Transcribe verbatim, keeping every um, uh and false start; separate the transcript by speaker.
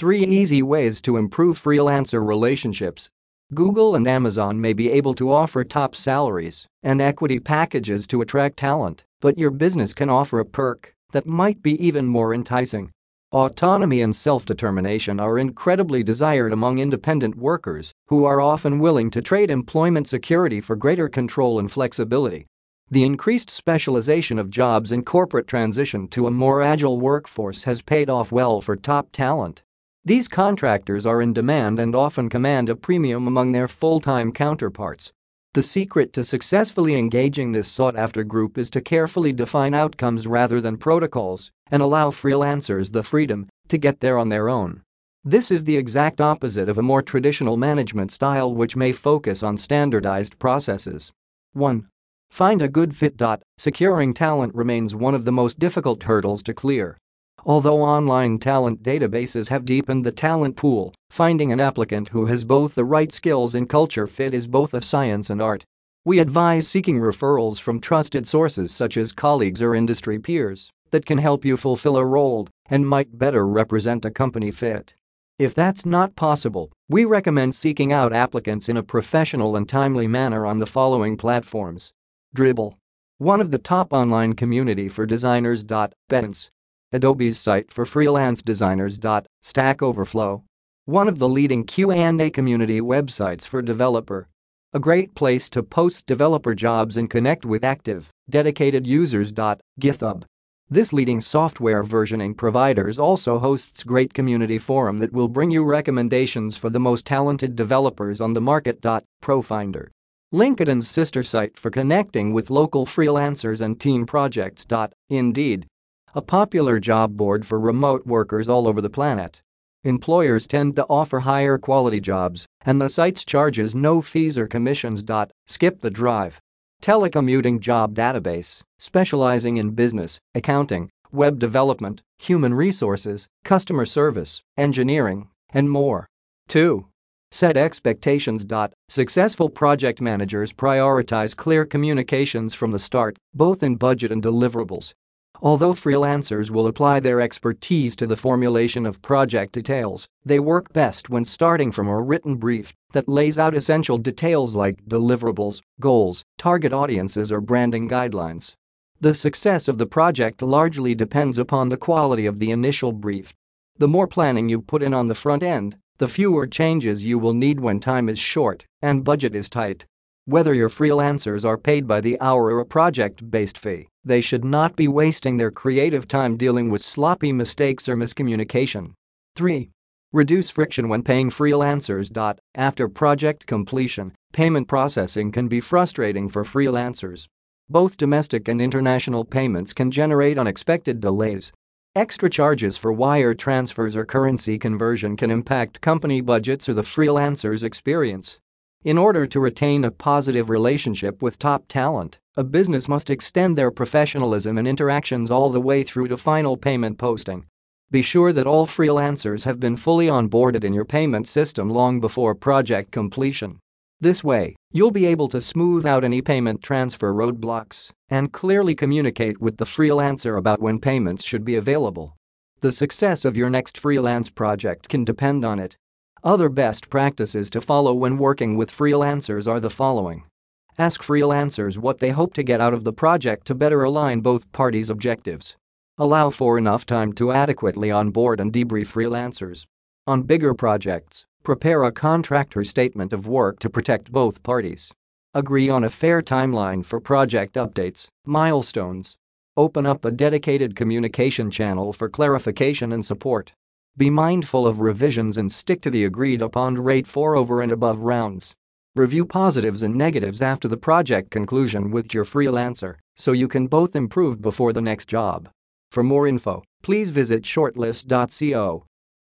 Speaker 1: three Easy ways to improve freelancer relationships. Google and Amazon may be able to offer top salaries and equity packages to attract talent, but your business can offer a perk that might be even more enticing. Autonomy and self-determination are incredibly desired among independent workers who are often willing to trade employment security for greater control and flexibility. The increased specialization of jobs and corporate transition to a more agile workforce has paid off well for top talent. These contractors are in demand and often command a premium among their full-time counterparts. The secret to successfully engaging this sought-after group is to carefully define outcomes rather than protocols and allow freelancers the freedom to get there on their own. This is the exact opposite of a more traditional management style which may focus on standardized processes. one. Find a good fit. Securing talent remains one of the most difficult hurdles to clear. Although online talent databases have deepened the talent pool, finding an applicant who has both the right skills and culture fit is both a science and art. We advise seeking referrals from trusted sources such as colleagues or industry peers that can help you fulfill a role and might better represent a company fit. If that's not possible, we recommend seeking out applicants in a professional and timely manner on the following platforms. Dribbble, one of the top online community for designers. Behance, Adobe's site for freelance designers. Stack Overflow, one of the leading Q and A community websites for developer. A great place to post developer jobs and connect with active, dedicated users. GitHub. This leading software versioning providers also hosts great community forum that will bring you recommendations for the most talented developers on the market. Profinder, LinkedIn's sister site for connecting with local freelancers and team projects. Indeed, a popular job board for remote workers all over the planet. Employers tend to offer higher quality jobs, and the site's charges no fees or commissions. Skip the Drive, telecommuting job database, specializing in business, accounting, web development, human resources, customer service, engineering, and more. two. Set expectations. Successful project managers prioritize clear communications from the start, both in budget and deliverables. Although freelancers will apply their expertise to the formulation of project details, they work best when starting from a written brief that lays out essential details like deliverables, goals, target audiences, or branding guidelines. The success of the project largely depends upon the quality of the initial brief. The more planning you put in on the front end, the fewer changes you will need when time is short and budget is tight. Whether your freelancers are paid by the hour or a project-based fee, they should not be wasting their creative time dealing with sloppy mistakes or miscommunication. three. Reduce friction when paying freelancers. After project completion, payment processing can be frustrating for freelancers. Both domestic and international payments can generate unexpected delays. Extra charges for wire transfers or currency conversion can impact company budgets or the freelancer's experience. In order to retain a positive relationship with top talent, a business must extend their professionalism and interactions all the way through to final payment posting. Be sure that all freelancers have been fully onboarded in your payment system long before project completion. This way, you'll be able to smooth out any payment transfer roadblocks and clearly communicate with the freelancer about when payments should be available. The success of your next freelance project can depend on it. Other best practices to follow when working with freelancers are the following. Ask freelancers what they hope to get out of the project to better align both parties' objectives. Allow for enough time to adequately onboard and debrief freelancers. On bigger projects, prepare a contractor statement of work to protect both parties. Agree on a fair timeline for project updates, milestones. Open up a dedicated communication channel for clarification and support. Be mindful of revisions and stick to the agreed-upon rate for over and above rounds. Review positives and negatives after the project conclusion with your freelancer so you can both improve before the next job. For more info, please visit shortlist dot co.